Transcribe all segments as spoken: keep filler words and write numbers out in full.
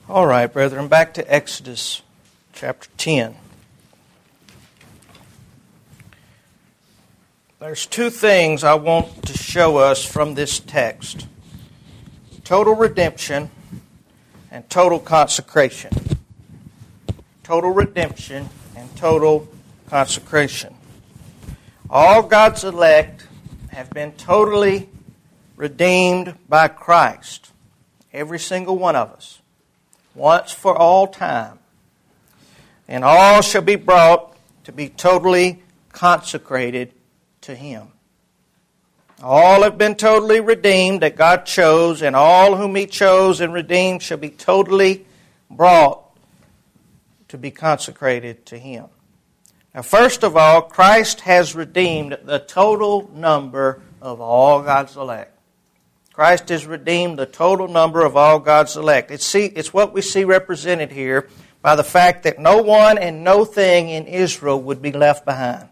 All right, brethren, back to Exodus chapter ten. There's two things I want to show us from this text. Total redemption and total consecration. Total redemption and total consecration. All God's elect have been totally redeemed by Christ. Every single one of us. Once for all time. And all shall be brought to be totally consecrated to Him. All have been totally redeemed that God chose, and all whom He chose and redeemed shall be totally brought to be consecrated to Him. Now, first of all, Christ has redeemed the total number of all God's elect. Christ has redeemed the total number of all God's elect. It's, see, it's what we see represented here by the fact that no one and no thing in Israel would be left behind.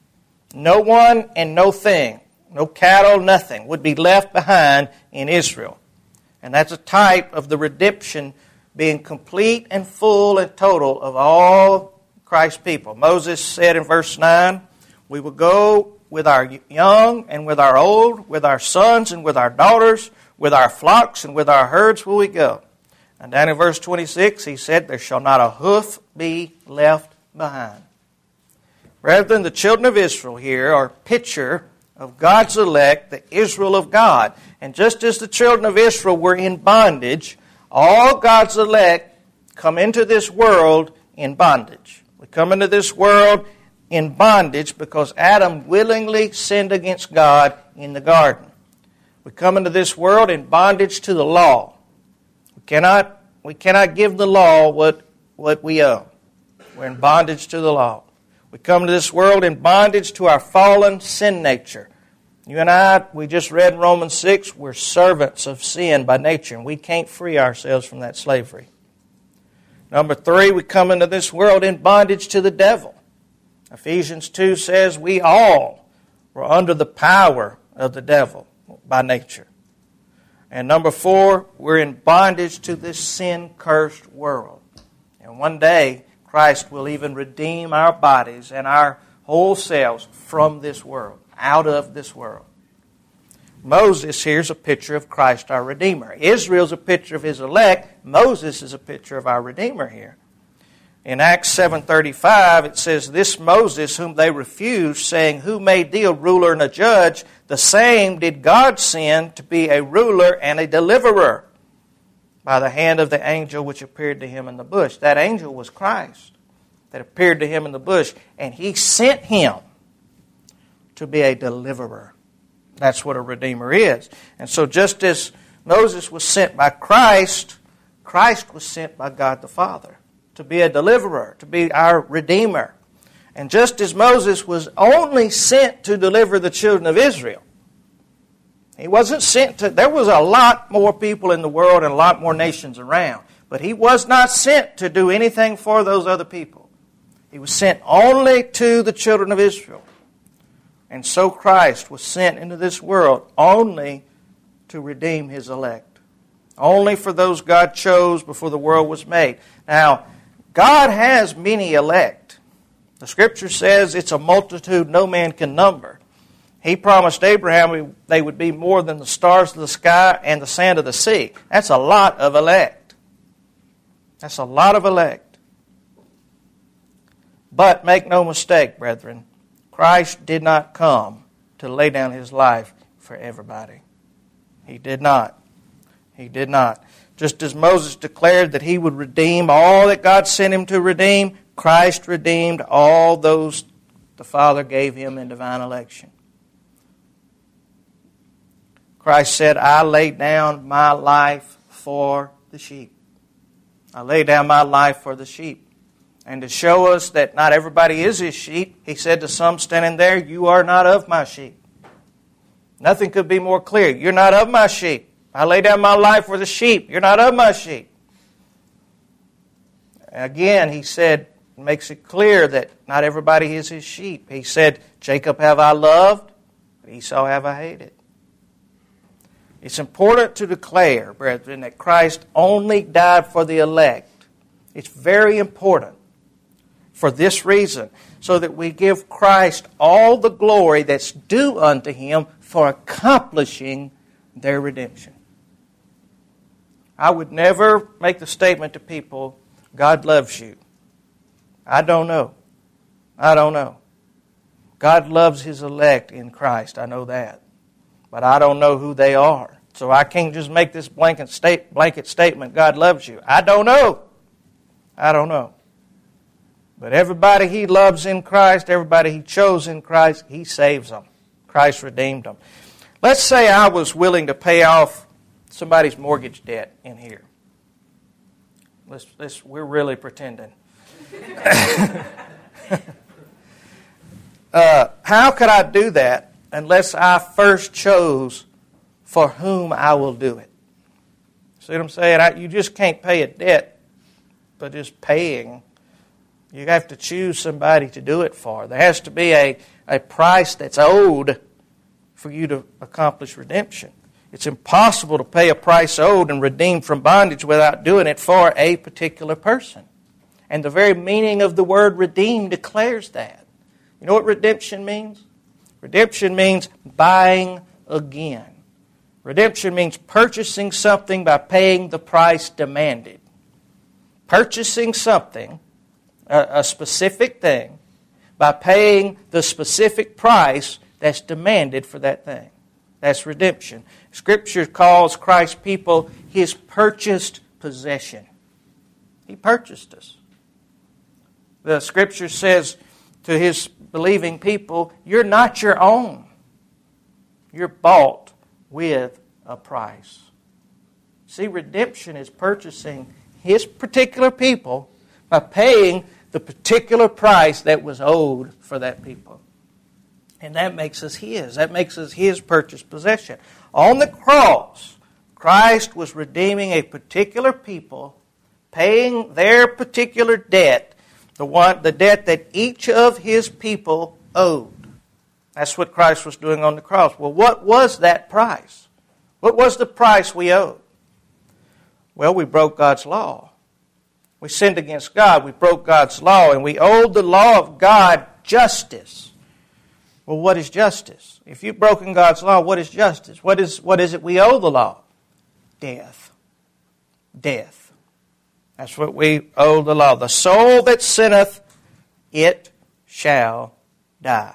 No one and no thing, no cattle, nothing, would be left behind in Israel. And that's a type of the redemption being complete and full and total of all Christ's people. Moses said in verse nine, we will go with our young and with our old, with our sons and with our daughters, with our flocks and with our herds will we go. And down in verse twenty-six, he said, there shall not a hoof be left behind. Brethren, the children of Israel here are a picture of God's elect, the Israel of God. And just as the children of Israel were in bondage, all God's elect come into this world in bondage. We come into this world in bondage because Adam willingly sinned against God in the garden. We come into this world in bondage to the law. We cannot, we cannot give the law what, what we owe. We're in bondage to the law. We come to this world in bondage to our fallen sin nature. You and I, we just read in Romans six, we're servants of sin by nature, and we can't free ourselves from that slavery. Number three, we come into this world in bondage to the devil. Ephesians two says we all were under the power of the devil by nature. And number four, we're in bondage to this sin-cursed world. And one day, Christ will even redeem our bodies and our whole selves from this world, out of this world. Moses here's a picture of Christ our Redeemer. Israel's a picture of His elect. Moses is a picture of our Redeemer here. In Acts seven thirty-five, it says, this Moses whom they refused, saying, who made thee a ruler and a judge? The same did God send to be a ruler and a deliverer by the hand of the angel which appeared to him in the bush. That angel was Christ that appeared to him in the bush, and He sent him to be a deliverer. That's what a redeemer is. And so just as Moses was sent by Christ, Christ was sent by God the Father to be a deliverer, to be our Redeemer. And just as Moses was only sent to deliver the children of Israel, he wasn't sent to, there was a lot more people in the world and a lot more nations around, but he was not sent to do anything for those other people. He was sent only to the children of Israel. And so Christ was sent into this world only to redeem His elect. Only for those God chose before the world was made. Now, God has many elect. The Scripture says it's a multitude no man can number. He promised Abraham they would be more than the stars of the sky and the sand of the sea. That's a lot of elect. That's a lot of elect. But make no mistake, brethren, Christ did not come to lay down His life for everybody. He did not. He did not. Just as Moses declared that he would redeem all that God sent him to redeem, Christ redeemed all those the Father gave Him in divine election. Christ said, I lay down my life for the sheep. I lay down my life for the sheep. And to show us that not everybody is His sheep, He said to some standing there, you are not of my sheep. Nothing could be more clear. You're not of my sheep. I lay down my life for the sheep. You're not of my sheep. Again, He said, makes it clear that not everybody is His sheep. He said, Jacob have I loved, but Esau have I hated. It's important to declare, brethren, that Christ only died for the elect. It's very important for this reason, so that we give Christ all the glory that's due unto Him for accomplishing their redemption. I would never make the statement to people, God loves you. I don't know. I don't know. God loves His elect in Christ. I know that. But I don't know who they are. So I can't just make this blanket, state, blanket statement, God loves you. I don't know. I don't know. But everybody He loves in Christ, everybody He chose in Christ, He saves them. Christ redeemed them. Let's say I was willing to pay off somebody's mortgage debt in here. Let's, let's, we're really pretending. uh, how could I do that unless I first chose for whom I will do it? See what I'm saying? I, you just can't pay a debt by just paying. You have to choose somebody to do it for. There has to be a, a price that's owed for you to accomplish redemption. It's impossible to pay a price owed and redeem from bondage without doing it for a particular person. And the very meaning of the word redeem declares that. You know what redemption means? Redemption means buying again. Redemption means purchasing something by paying the price demanded. Purchasing something, a, a specific thing, by paying the specific price that's demanded for that thing. That's redemption. Scripture calls Christ's people His purchased possession. He purchased us. The Scripture says to His believing people, you're not your own. You're bought with a price. See, redemption is purchasing His particular people by paying the particular price that was owed for that people. And that makes us His. That makes us His purchased possession. On the cross, Christ was redeeming a particular people, paying their particular debt, the one, the debt that each of His people owed. That's what Christ was doing on the cross. Well, what was that price? What was the price we owed? Well, we broke God's law. We sinned against God. We broke God's law, and we owed the law of God justice. Well, what is justice? If you've broken God's law, what is justice? What is, what is it we owe the law? Death. Death. That's what we owe the law. The soul that sinneth, it shall die.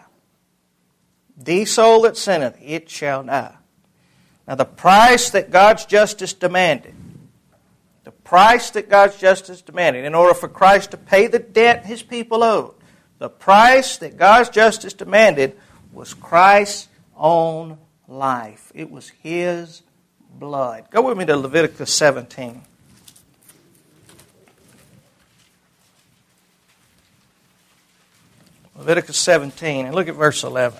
The soul that sinneth, it shall die. Now the price that God's justice demanded, the price that God's justice demanded, in order for Christ to pay the debt His people owed, the price that God's justice demanded was Christ's own life. It was His blood. Go with me to Leviticus seventeen. Leviticus seventeen, and look at verse eleven.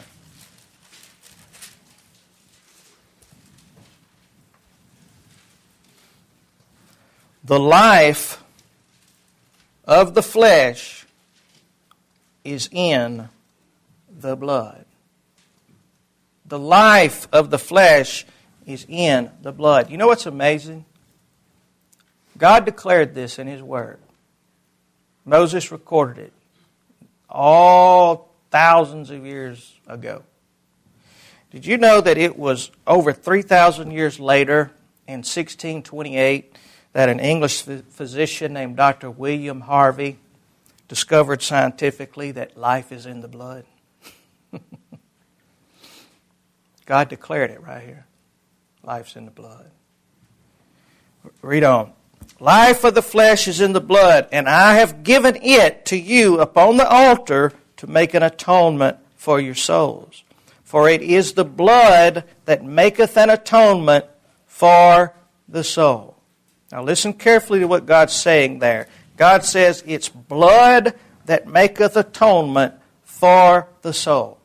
The life of the flesh is in the blood. The life of the flesh is in the blood. You know what's amazing? God declared this in His Word. Moses recorded it all thousands of years ago. Did you know that it was over three thousand years later, in sixteen twenty-eight, that an English physician named Doctor William Harvey discovered scientifically that life is in the blood? God declared it right here. Life's in the blood. Read on. Life of the flesh is in the blood, and I have given it to you upon the altar to make an atonement for your souls. For it is the blood that maketh an atonement for the soul. Now listen carefully to what God's saying there. God says it's blood that maketh atonement for the soul.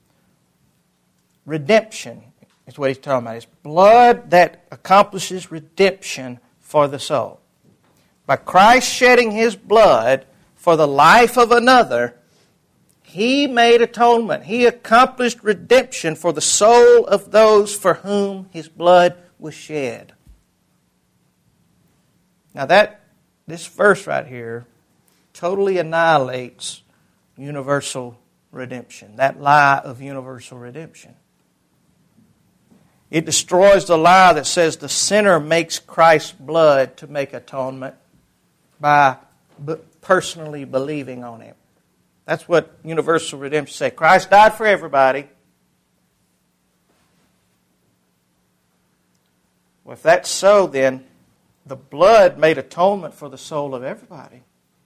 Redemption is what He's talking about. It's blood that accomplishes redemption for the soul. By Christ shedding His blood for the life of another, He made atonement. He accomplished redemption for the soul of those for whom His blood was shed. Now that, this verse right here totally annihilates universal redemption, that lie of universal redemption. It destroys the lie that says the sinner makes Christ's blood to make atonement by personally believing on Him. That's what universal redemption says. Christ died for everybody. Well, if that's so, then the blood made atonement for the soul of everybody.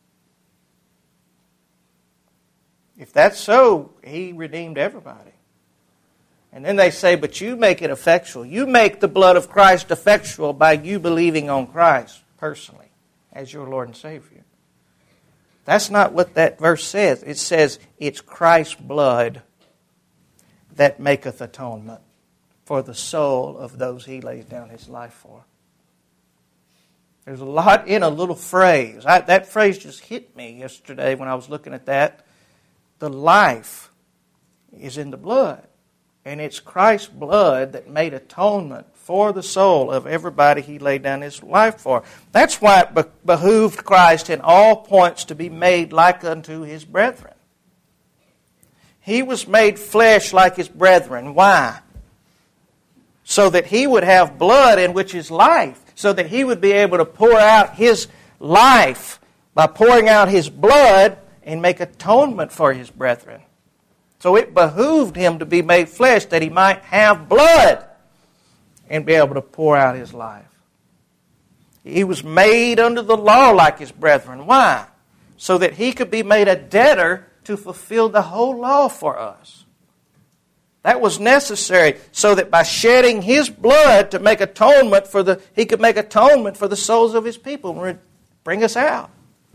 If that's so, He redeemed everybody. And then they say, but you make it effectual. You make the blood of Christ effectual by you believing on Christ personally as your Lord and Savior. That's not what that verse says. It says it's Christ's blood that maketh atonement for the soul of those He lays down His life for. There's a lot in a little phrase. I, that phrase just hit me yesterday when I was looking at that. The life is in the blood. And it's Christ's blood that made atonement for the soul of everybody He laid down His life for. That's why it behooved Christ in all points to be made like unto His brethren. He was made flesh like His brethren. Why? So that He would have blood in which is life. So that He would be able to pour out His life by pouring out His blood and make atonement for His brethren. So it behooved Him to be made flesh that He might have blood and be able to pour out His life. He was made under the law like His brethren. Why? So that He could be made a debtor to fulfill the whole law for us. That was necessary so that by shedding His blood to make atonement for the, He could make atonement for the souls of His people and bring us out.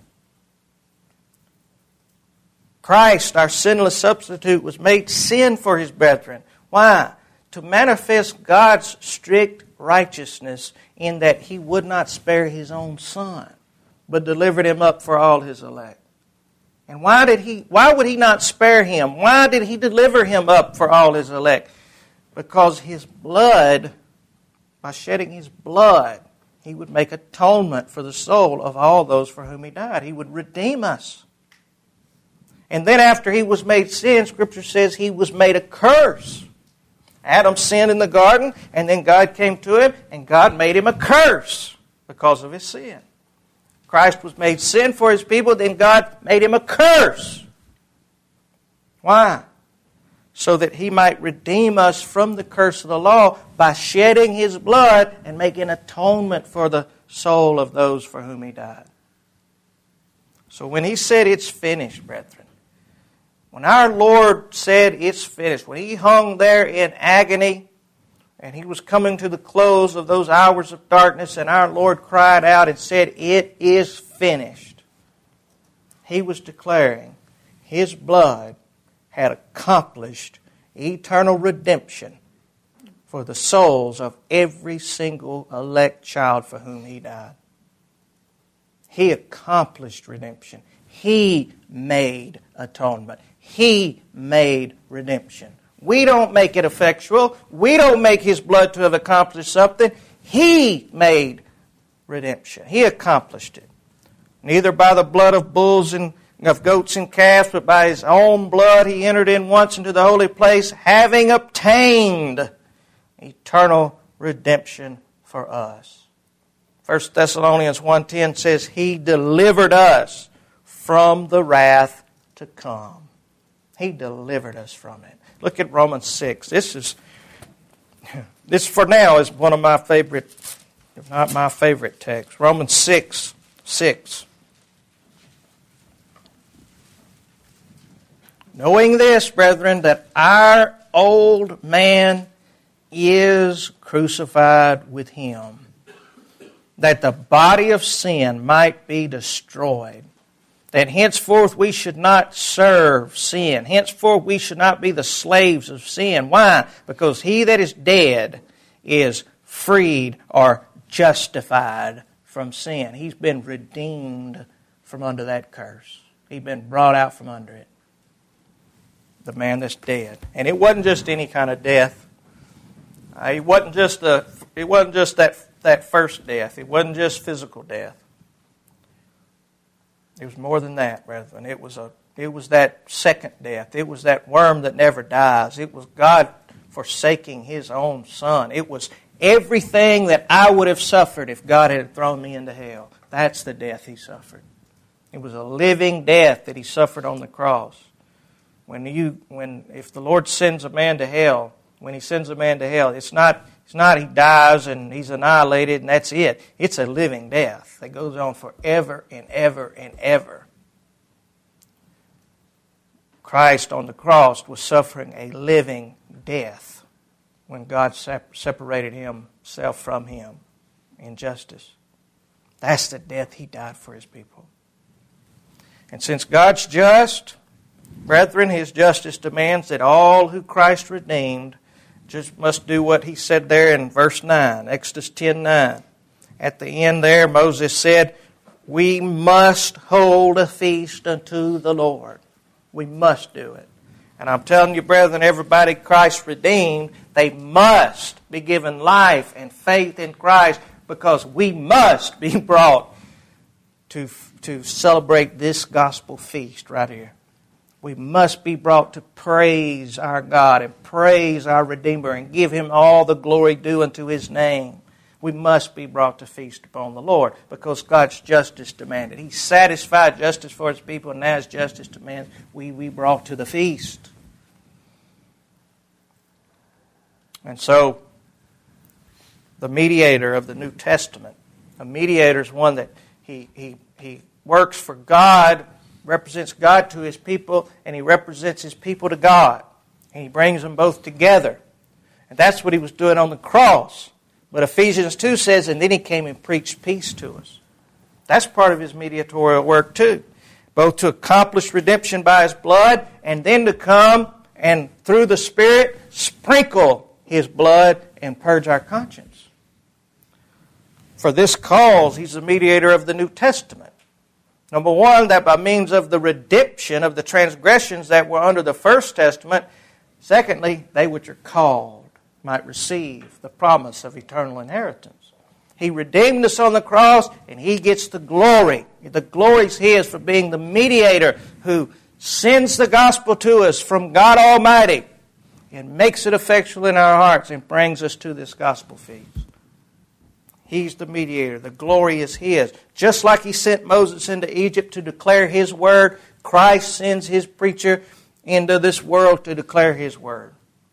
Christ, our sinless substitute, was made sin for His brethren. Why? To manifest God's strict righteousness in that He would not spare His own Son, but delivered Him up for all His elect. And why did He? Why would He not spare Him? Why did He deliver Him up for all His elect? Because His blood, by shedding His blood, He would make atonement for the soul of all those for whom He died. He would redeem us. And then after He was made sin, Scripture says He was made a curse. Adam sinned in the garden, and then God came to him, and God made him a curse because of his sin. Christ was made sin for His people, then God made Him a curse. Why? So that He might redeem us from the curse of the law by shedding His blood and making atonement for the soul of those for whom He died. So when He said it's finished, brethren, when our Lord said it's finished, when He hung there in agony and He was coming to the close of those hours of darkness and our Lord cried out and said, it is finished, He was declaring His blood had accomplished eternal redemption for the souls of every single elect child for whom He died. He accomplished redemption. He made atonement. He made redemption. We don't make it effectual. We don't make His blood to have accomplished something. He made redemption. He accomplished it. Neither by the blood of bulls and of goats and calves, but by His own blood He entered in once into the holy place, having obtained eternal redemption for us. First Thessalonians one ten says, He delivered us from the wrath to come. He delivered us from it. Look at Romans six. This is, this for now is one of my favorite, if not my favorite text. Romans six, six. Knowing this, brethren, that our old man is crucified with Him, that the body of sin might be destroyed, that henceforth we should not serve sin. Henceforth we should not be the slaves of sin. Why? Because he that is dead is freed or justified from sin. He's been redeemed from under that curse. He's been brought out from under it. The man that's dead. And it wasn't just any kind of death. Uh, he wasn't just a it wasn't just that, that first death. It wasn't just physical death. It was more than that, brethren. It was a it was that second death. It was that worm that never dies. It was God forsaking His own Son. It was everything that I would have suffered if God had thrown me into hell. That's the death He suffered. It was a living death that He suffered on the cross. When you when if the Lord sends a man to hell, when He sends a man to hell, it's not it's not He dies and he's annihilated and that's it. It's a living death that goes on forever and ever and ever. Christ on the cross was suffering a living death when God separated Himself from Him in justice. That's the death He died for His people. And since God's just, brethren, His justice demands that all who Christ redeemed just must do what He said there in verse nine, Exodus ten nine. At the end there, Moses said, we must hold a feast unto the Lord. We must do it. And I'm telling you, brethren, everybody Christ redeemed, they must be given life and faith in Christ because we must be brought to, to celebrate this gospel feast right here. We must be brought to praise our God and praise our Redeemer and give Him all the glory due unto His name. We must be brought to feast upon the Lord because God's justice demanded. He satisfied justice for His people, and now His justice demands we be brought to the feast. And so, the mediator of the New Testament, a mediator is one that he, he, he works for God, represents God to His people, and He represents His people to God. And He brings them both together. And that's what He was doing on the cross. But Ephesians two says, and then He came and preached peace to us. That's part of His mediatorial work too. Both to accomplish redemption by His blood, and then to come and through the Spirit sprinkle His blood and purge our conscience. For this cause, He's the mediator of the New Testament. Number one, that by means of the redemption of the transgressions that were under the First Testament, secondly, they which are called might receive the promise of eternal inheritance. He redeemed us on the cross, and He gets the glory. The glory is His for being the mediator who sends the gospel to us from God Almighty and makes it effectual in our hearts and brings us to this gospel feast. He's the mediator. The glory is His. Just like He sent Moses into Egypt to declare His word, Christ sends His preacher into this world to declare His word.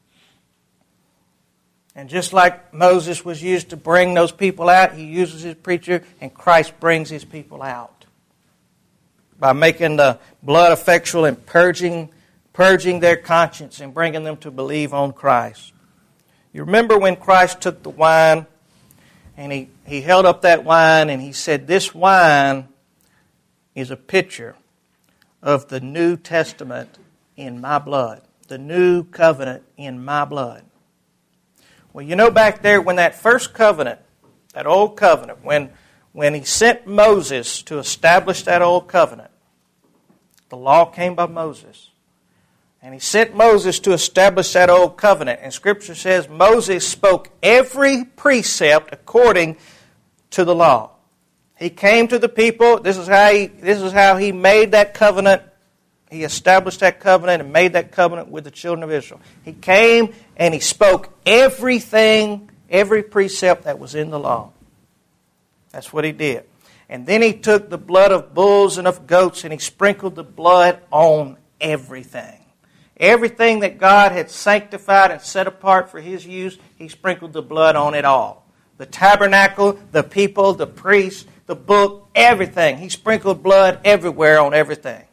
And just like Moses was used to bring those people out, He uses His preacher, and Christ brings His people out by making the blood effectual and purging, purging their conscience and bringing them to believe on Christ. You remember when Christ took the wine and he, he held up that wine and He said, this wine is a picture of the New Testament in my blood, the new covenant in my blood. Well, you know back there when that first covenant, that old covenant, when, when He sent Moses to establish that old covenant, the law came by Moses. And He sent Moses to establish that old covenant. And Scripture says Moses spoke every precept according to the law. He came to the people. This is how he, this is how he made that covenant. He established that covenant and made that covenant with the children of Israel. He came and He spoke everything, every precept that was in the law. That's what He did. And then He took the blood of bulls and of goats and He sprinkled the blood on everything. Everything that God had sanctified and set apart for His use, He sprinkled the blood on it all. The tabernacle, the people, the priests, the book, everything. He sprinkled blood everywhere on everything.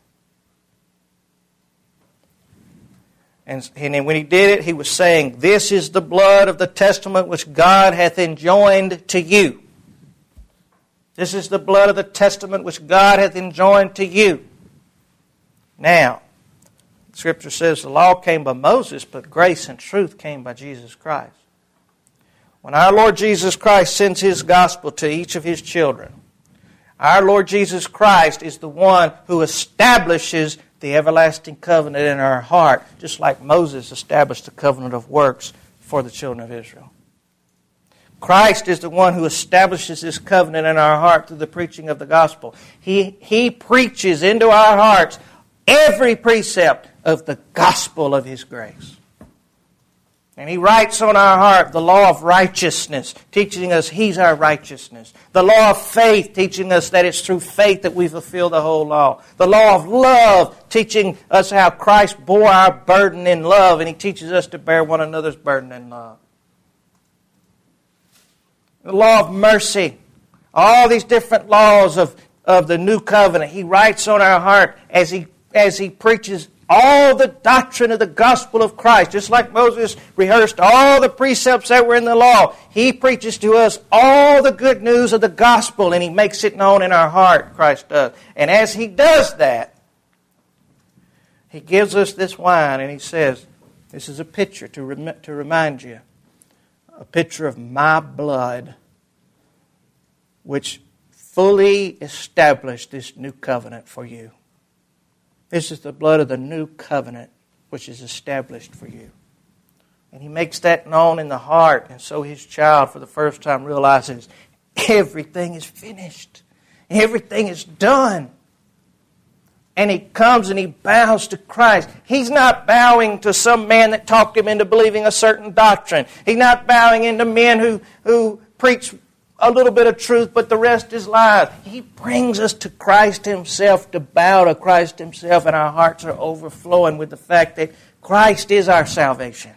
And, and when He did it, He was saying, this is the blood of the testament which God hath enjoined to you. This is the blood of the testament which God hath enjoined to you. Now, Scripture says the law came by Moses, but grace and truth came by Jesus Christ. When our Lord Jesus Christ sends His gospel to each of His children, our Lord Jesus Christ is the one who establishes the everlasting covenant in our heart, just like Moses established the covenant of works for the children of Israel. Christ is the one who establishes this covenant in our heart through the preaching of the gospel. He, he preaches into our hearts every precept of the gospel of His grace. And He writes on our heart the law of righteousness, teaching us He's our righteousness. The law of faith, teaching us that it's through faith that we fulfill the whole law. The law of love, teaching us how Christ bore our burden in love, and He teaches us to bear one another's burden in love. The law of mercy, all these different laws of, of the new covenant, He writes on our heart as He as He preaches all the doctrine of the gospel of Christ. Just like Moses rehearsed all the precepts that were in the law, He preaches to us all the good news of the gospel, and He makes it known in our heart, Christ does. And as He does that, He gives us this wine, and He says, this is a picture to, rem- to remind you, a picture of my blood, which fully established this new covenant for you. This is the blood of the new covenant which is established for you. And He makes that known in the heart, and so His child for the first time realizes everything is finished. Everything is done. And he comes and he bows to Christ. He's not bowing to some man that talked him into believing a certain doctrine. He's not bowing into men who, who preach a little bit of truth, but the rest is lies. He brings us to Christ Himself, to bow to Christ Himself, and our hearts are overflowing with the fact that Christ is our salvation.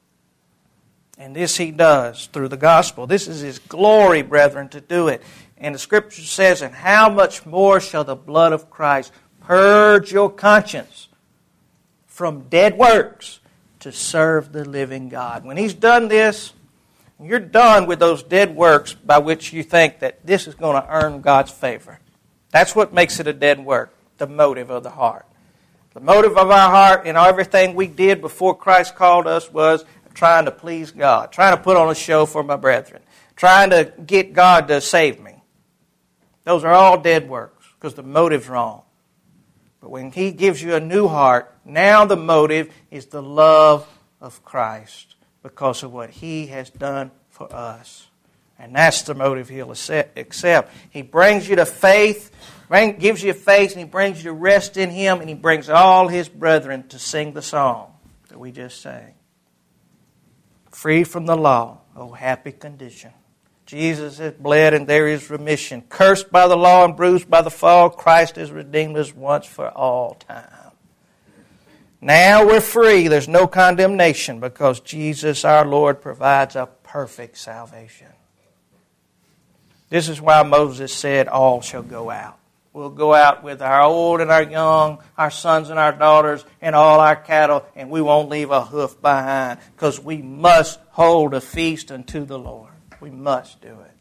And this He does through the gospel. This is His glory, brethren, to do it. And the Scripture says, and how much more shall the blood of Christ purge your conscience from dead works to serve the living God. When He's done this, you're done with those dead works by which you think that this is going to earn God's favor. That's what makes it a dead work, the motive of the heart. The motive of our heart in everything we did before Christ called us was trying to please God, trying to put on a show for my brethren, trying to get God to save me. Those are all dead works because the motive's wrong. But when He gives you a new heart, now the motive is the love of Christ because of what He has done for us. And that's the motive He'll accept. He brings you to faith, bring, gives you faith, and He brings you to rest in Him, and He brings all His brethren to sing the song that we just sang. Free from the law, oh happy condition. Jesus has bled and there is remission. Cursed by the law and bruised by the fall, Christ has redeemed us once for all time. Now we're free. There's no condemnation because Jesus our Lord provides a perfect salvation. This is why Moses said, all shall go out. We'll go out with our old and our young, our sons and our daughters, and all our cattle, and we won't leave a hoof behind because we must hold a feast unto the Lord. We must do it.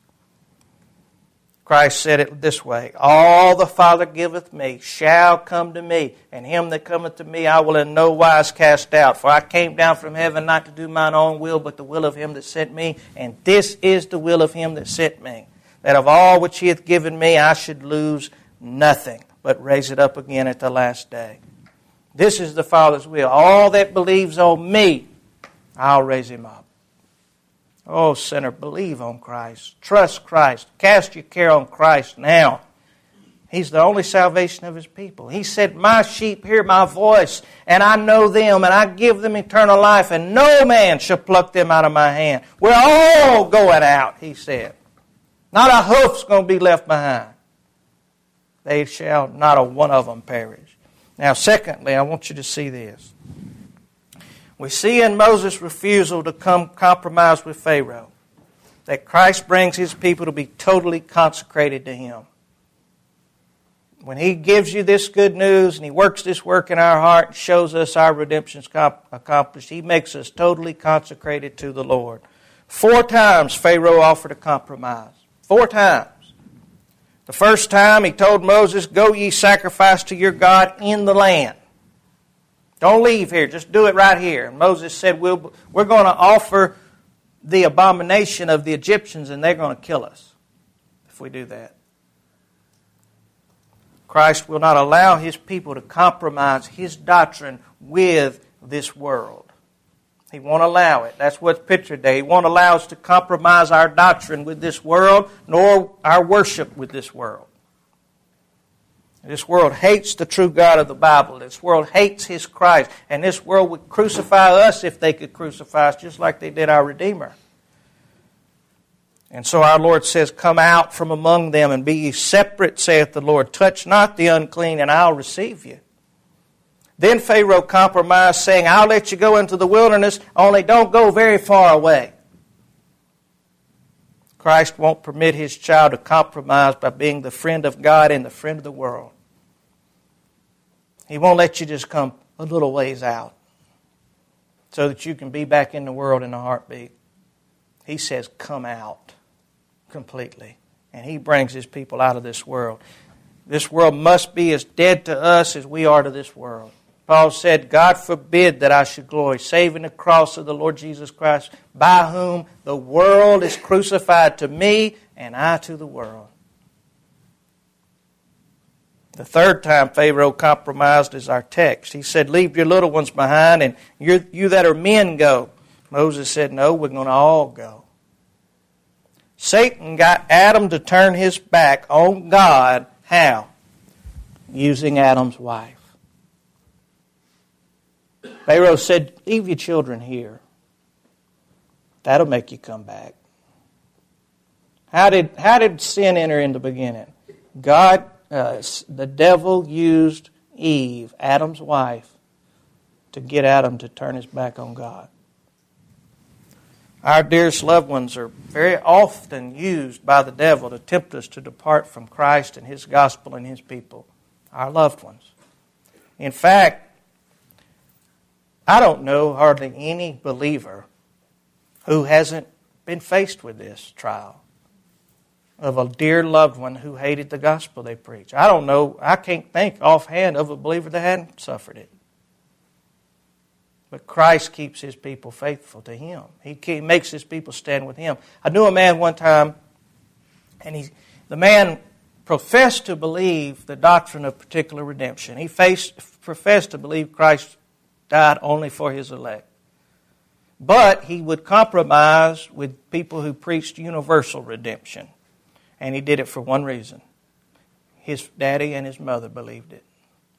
Christ said it this way, all the Father giveth me shall come to me, and him that cometh to me I will in no wise cast out. For I came down from heaven not to do mine own will, but the will of him that sent me. And this is the will of him that sent me, that of all which he hath given me I should lose nothing, but raise it up again at the last day. This is the Father's will. All that believes on me, I'll raise him up. Oh, sinner, believe on Christ. Trust Christ. Cast your care on Christ now. He's the only salvation of His people. He said, my sheep hear my voice, and I know them, and I give them eternal life, and no man shall pluck them out of my hand. We're all going out, He said. Not a hoof's going to be left behind. They shall not a one of them perish. Now, secondly, I want you to see this. We see in Moses' refusal to come compromise with Pharaoh that Christ brings His people to be totally consecrated to Him. When He gives you this good news and He works this work in our heart and shows us our redemption's accomplished, He makes us totally consecrated to the Lord. Four times Pharaoh offered a compromise. Four times. The first time He told Moses, go ye sacrifice to your God in the land. Don't leave here. Just do it right here. And Moses said, we'll, we're going to offer the abomination of the Egyptians, and they're going to kill us if we do that. Christ will not allow His people to compromise His doctrine with this world. He won't allow it. That's what's pictured there. He won't allow us to compromise our doctrine with this world, nor our worship with this world. This world hates the true God of the Bible. This world hates His Christ. And this world would crucify us if they could crucify us, just like they did our Redeemer. And so our Lord says, come out from among them and be ye separate, saith the Lord. Touch not the unclean, and I'll receive you. Then Pharaoh compromised, saying, I'll let you go into the wilderness, only don't go very far away. Christ won't permit His child to compromise by being the friend of God and the friend of the world. He won't let you just come a little ways out so that you can be back in the world in a heartbeat. He says, come out completely. And He brings His people out of this world. This world must be as dead to us as we are to this world. Paul said, God forbid that I should glory, save in the cross of the Lord Jesus Christ, by whom the world is crucified to me, and I to the world. The third time Pharaoh compromised is our text. He said, leave your little ones behind, and you you that are men go. Moses said, no, we're going to all go. Satan got Adam to turn his back on God. How? Using Adam's wife. Pharaoh said, leave your children here. That'll make you come back. How did, how did sin enter in the beginning? God, uh, the devil used Eve, Adam's wife, to get Adam to turn his back on God. Our dearest loved ones are very often used by the devil to tempt us to depart from Christ and His gospel and His people. Our loved ones. In fact, I don't know hardly any believer who hasn't been faced with this trial of a dear loved one who hated the gospel they preach. I don't know, I can't think offhand of a believer that hadn't suffered it. But Christ keeps His people faithful to Him. He makes His people stand with Him. I knew a man one time, and he, the man professed to believe the doctrine of particular redemption. He faced, professed to believe Christ died only for His elect. But he would compromise with people who preached universal redemption. And he did it for one reason. His daddy and his mother believed it.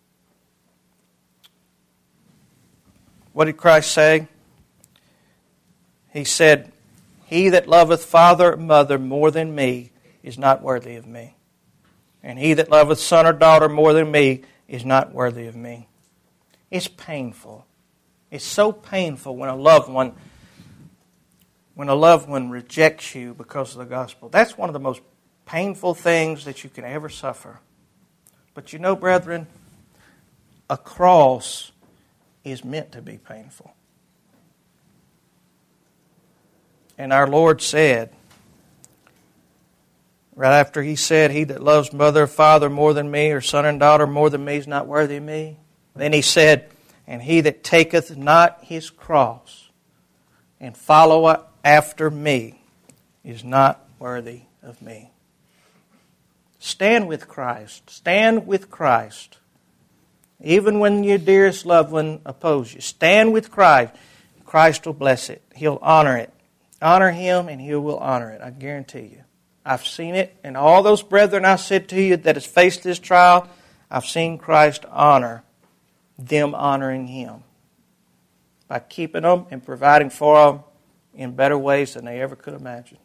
What did Christ say? He said, he that loveth father or mother more than me is not worthy of me. And he that loveth son or daughter more than me is not worthy of me. It's painful. It's so painful when a loved one, when a loved one rejects you because of the gospel. That's one of the most painful things that you can ever suffer. But you know, brethren, a cross is meant to be painful. And our Lord said, right after He said, he that loves mother or father more than me, or son and daughter more than me, is not worthy of me. Then He said, and he that taketh not his cross and followeth after me is not worthy of me. Stand with Christ. Stand with Christ. Even when your dearest loved one opposes you, stand with Christ. Christ will bless it. He'll honor it. Honor Him and He will honor it. I guarantee you. I've seen it. And all those brethren I said to you that has faced this trial, I've seen Christ honor them honoring Him by keeping them and providing for them in better ways than they ever could imagine.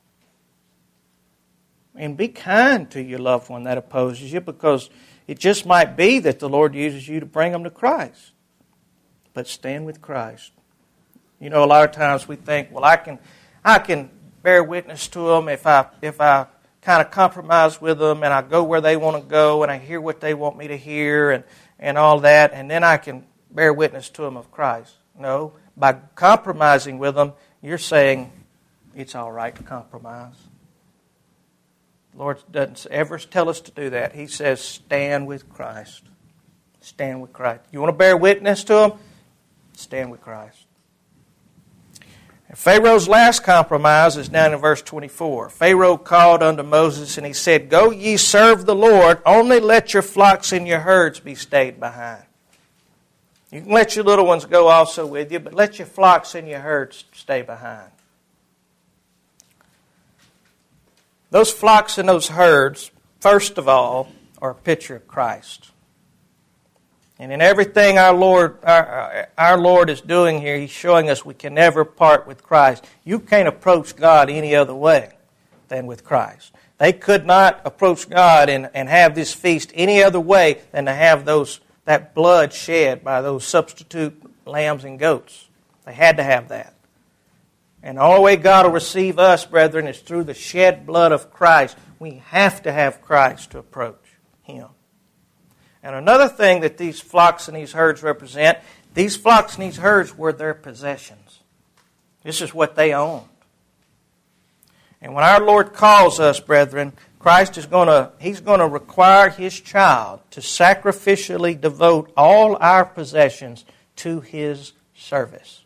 And be kind to your loved one that opposes you, because it just might be that the Lord uses you to bring them to Christ. But stand with Christ. You know, a lot of times we think, well, I can I can bear witness to them if I if I kind of compromise with them and I go where they want to go and I hear what they want me to hear and, and all that, and then I can bear witness to them of Christ. No, by compromising with them, you're saying it's all right to compromise. The Lord doesn't ever tell us to do that. He says, stand with Christ. Stand with Christ. You want to bear witness to Him? Stand with Christ. And Pharaoh's last compromise is down in verse twenty-four. Pharaoh called unto Moses, and he said, go ye serve the Lord, only let your flocks and your herds be stayed behind. You can let your little ones go also with you, but let your flocks and your herds stay behind. Those flocks and those herds, first of all, are a picture of Christ. And in everything our Lord, our, our Lord is doing here, He's showing us we can never part with Christ. You can't approach God any other way than with Christ. They could not approach God and, and have this feast any other way than to have those that blood shed by those substitute lambs and goats. They had to have that. And the only way God will receive us, brethren, is through the shed blood of Christ. We have to have Christ to approach Him. And another thing that these flocks and these herds represent, these flocks and these herds were their possessions. This is what they owned. And when our Lord calls us, brethren, Christ is going to, He's going to require His child to sacrificially devote all our possessions to His service.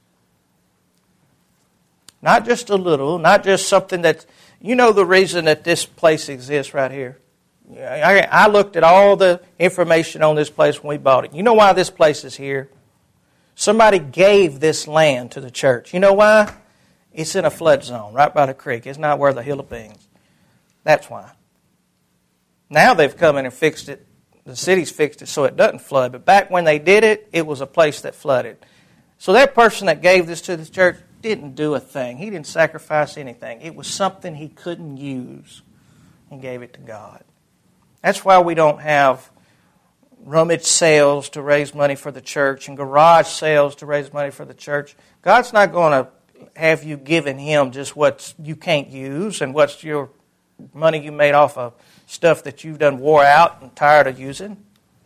Not just a little, not just something that, you know the reason that this place exists right here. I, I looked at all the information on this place when we bought it. You know why this place is here? Somebody gave this land to the church. You know why? It's in a flood zone right by the creek. It's not where the hill of beans. That's why. Now they've come in and fixed it. The city's fixed it so it doesn't flood. But back when they did it, it was a place that flooded. So that person that gave this to the church didn't do a thing. He didn't sacrifice anything. It was something he couldn't use and gave it to God. That's why we don't have rummage sales to raise money for the church and garage sales to raise money for the church. God's not going to have you giving Him just what you can't use and what's your money you made off of stuff that you've done wore out and tired of using.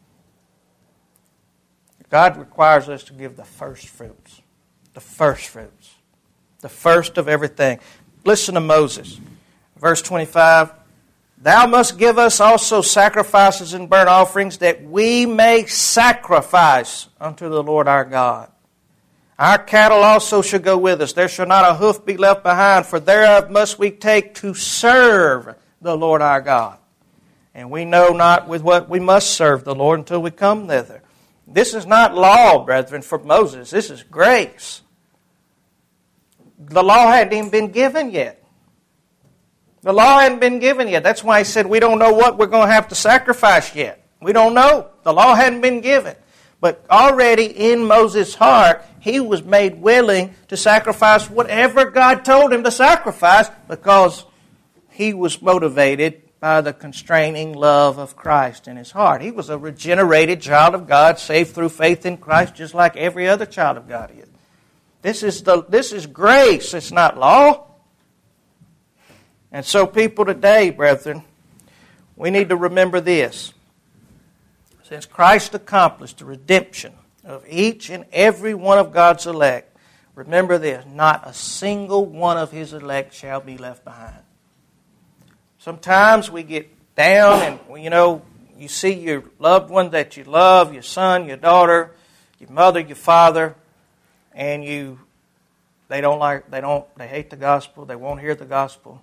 God requires us to give the first fruits. The first fruits. The first of everything. Listen to Moses. Verse twenty-five. Thou must give us also sacrifices and burnt offerings, that we may sacrifice unto the Lord our God. Our cattle also shall go with us. There shall not a hoof be left behind, for thereof must we take to serve the Lord our God. And we know not with what we must serve the Lord until we come thither. This is not law, brethren, for Moses. This is grace. The law hadn't even been given yet. The law hadn't been given yet. That's why he said we don't know what we're going to have to sacrifice yet. We don't know. The law hadn't been given. But already in Moses' heart, he was made willing to sacrifice whatever God told him to sacrifice because he was motivated by the constraining love of Christ in his heart. He was a regenerated child of God, saved through faith in Christ, just like every other child of God is. This is the this is grace. It's not law. And so people today, brethren, we need to remember this. Since Christ accomplished the redemption of each and every one of God's elect, remember this, not a single one of His elect shall be left behind. Sometimes we get down and, you know, you see your loved one that you love, your son, your daughter, your mother, your father, and you, they don't like, they don't, they hate the gospel, they won't hear the gospel.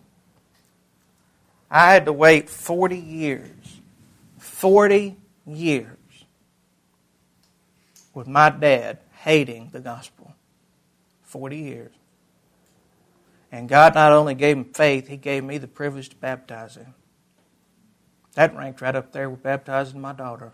I had to wait forty years, forty years with my dad hating the gospel. forty years. And God not only gave him faith, He gave me the privilege to baptize him. That ranked right up there with baptizing my daughter.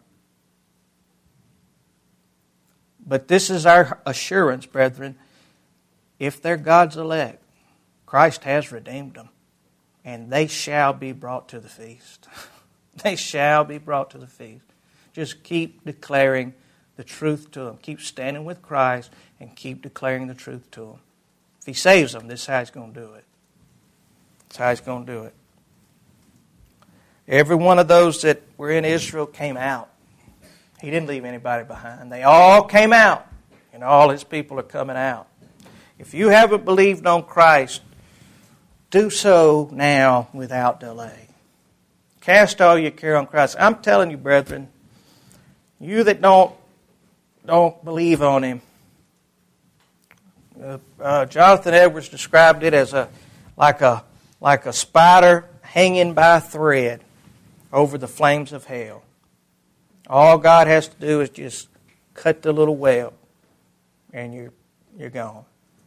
But this is our assurance, brethren. If they're God's elect, Christ has redeemed them. And they shall be brought to the feast. They shall be brought to the feast. Just keep declaring the truth to them. Keep standing with Christ and keep declaring the truth to them. If He saves them, this is how He's going to do it. That's how He's going to do it. Every one of those that were in Israel came out. He didn't leave anybody behind. They all came out, and all His people are coming out. If you haven't believed on Christ, do so now without delay. Cast all your care on Christ. I'm telling you, brethren, you that don't don't believe on Him, uh, uh, Jonathan Edwards described it as a like a like a spider hanging by a thread over the flames of hell. All God has to do is just cut the little web, and you're, you're gone.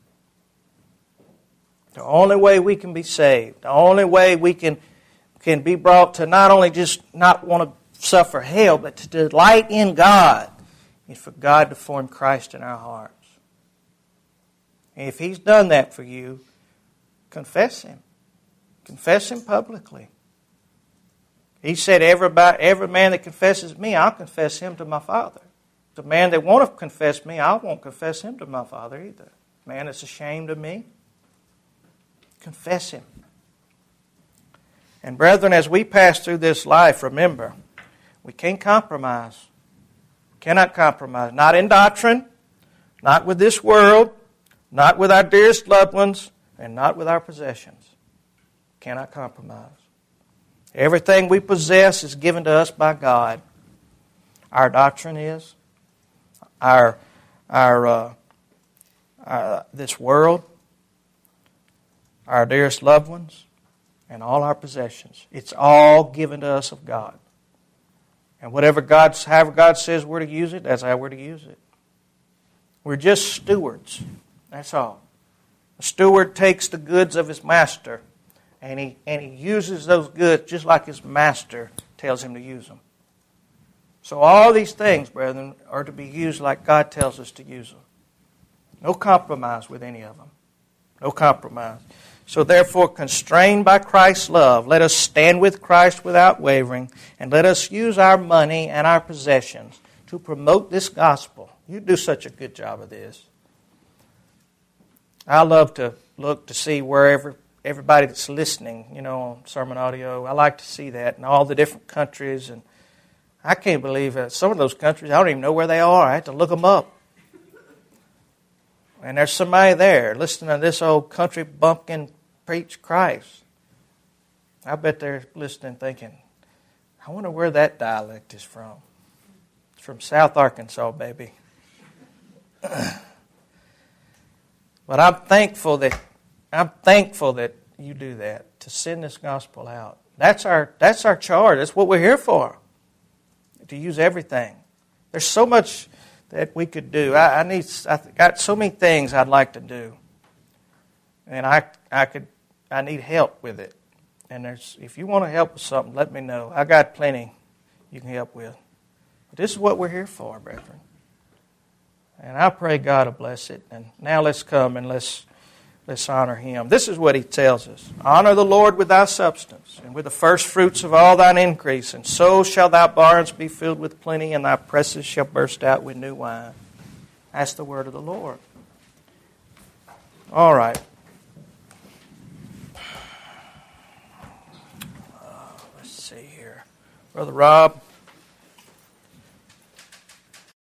The only way we can be saved, the only way we can, can be brought to not only just not want to suffer hell, but to delight in God, is for God to form Christ in our hearts. And if He's done that for you, confess Him. Confess Him publicly. He said, everybody, every man that confesses me, I'll confess him to my Father. The man that won't confess me, I won't confess him to my Father either. The man that's ashamed of me, confess him. And brethren, as we pass through this life, remember, we can't compromise. Cannot compromise. Not in doctrine, not with this world, not with our dearest loved ones, and not with our possessions. Cannot compromise. Everything we possess is given to us by God. Our doctrine is. Our, our, uh, our this world, our dearest loved ones, and all our possessions. It's all given to us of God. And whatever God, however God says we're to use it, that's how we're to use it. We're just stewards. That's all. A steward takes the goods of his master, and he and he uses those goods just like his master tells him to use them. So all these things, brethren, are to be used like God tells us to use them. No compromise with any of them. No compromise. So therefore, constrained by Christ's love, let us stand with Christ without wavering, and let us use our money and our possessions to promote this gospel. You do such a good job of this. I love to look to see wherever everybody that's listening, you know, on sermon audio. I like to see that in all the different countries. And I can't believe that some of those countries, I don't even know where they are. I have to look them up. And there's somebody there listening to this old country bumpkin preach Christ. I bet they're listening thinking, I wonder where that dialect is from. It's from South Arkansas, baby. But I'm thankful that I'm thankful that you do that, to send this gospel out. That's our that's our charge. That's what we're here for. To use everything. There's so much that we could do. I, I need I got so many things I'd like to do. And I I could I need help with it. And there's if you want to help with something, let me know. I got plenty you can help with. But this is what we're here for, brethren. And I pray God will bless it. And now let's come and let's let's honor Him. This is what He tells us. Honor the Lord with thy substance, and with the first fruits of all thine increase, and so shall thy barns be filled with plenty, and thy presses shall burst out with new wine. That's the word of the Lord. All right. Uh, let's see here. Brother Rob.